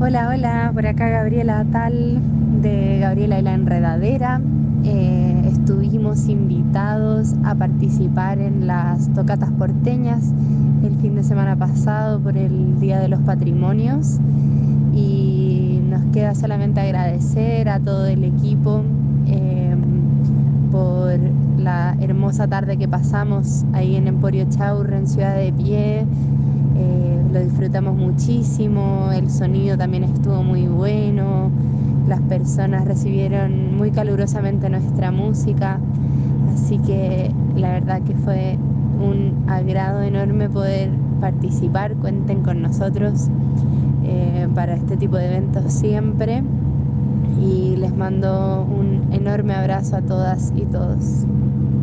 Hola, hola, por acá Gabriela Tal de Gabriela y la Enredadera. Estuvimos invitados a participar en las tocatas porteñas el fin de semana pasado por el Día de los Patrimonios y nos queda solamente agradecer a todo el equipo eh, por la hermosa tarde que pasamos ahí en Emporio Chaurre, en Ciudad de Pie. Lo disfrutamos muchísimo, el sonido también estuvo muy bueno, las personas recibieron muy calurosamente nuestra música, así que la verdad que fue un agrado enorme poder participar. Cuenten con nosotros para este tipo de eventos siempre y les mando un enorme abrazo a todas y todos.